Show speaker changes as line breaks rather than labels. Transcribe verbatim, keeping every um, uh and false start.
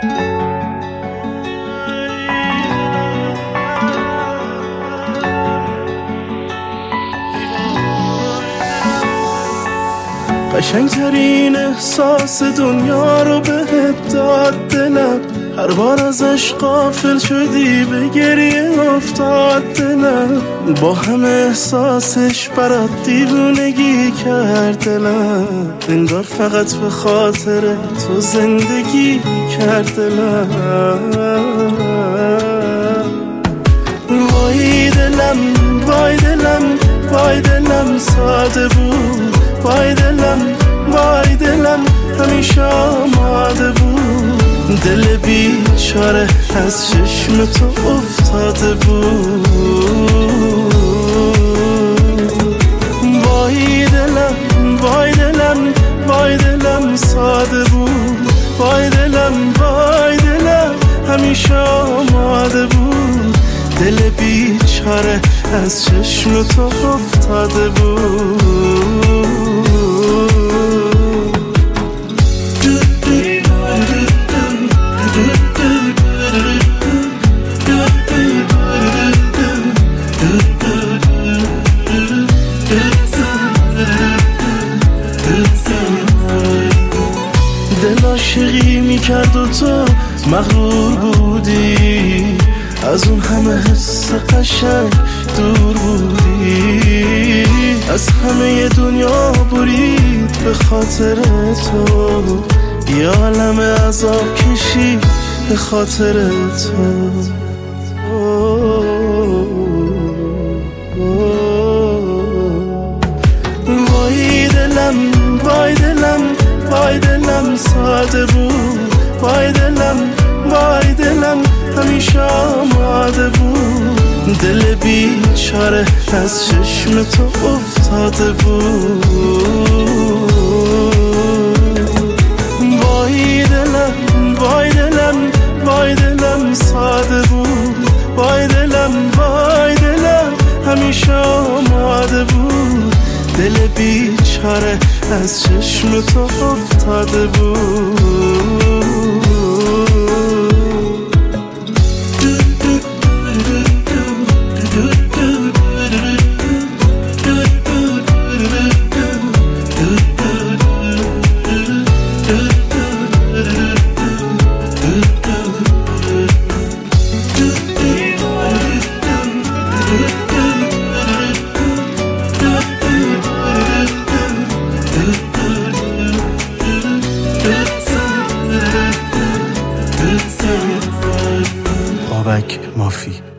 قشنگترین احساس دنیا رو بهت داد دلم، هر بار ازش غافل شدی به گریه افتاد دلم، با همه احساسش برات دیوونگی کرد دلم، انگار فقط به خاطر تو زندگی کرد دلم. وای دلم وای دلم وای دلم ساده بود، وای دلم وای دلم همیشه آماده بود، دل بیچاره از چشم تو افتاده بود. وای دلم وای دلم وای دلم ساده بود، وای دلم وای دلم همیشه آماده بود، دل بیچاره از چشم تو افتاده بود. دل عاشقی میکرد و تو مغرور بودی، از اون همه حس قشنگ دور بودی، از همه دنیا برید به خاطر تو، یه عالم عذاب کشید به خاطر تو. وای دلم وای دلم وای دلم ساده بود، وای دلم وای دلم همیشه آماده بود، دل بیچاره از چشم تو افتاده بود. وای دلم وای دلم وای دلم ساده بود، وای دلم وای دلم همیشه آماده بود، دل بیچاره از چشم تو افتاده بود.
بابک مافی.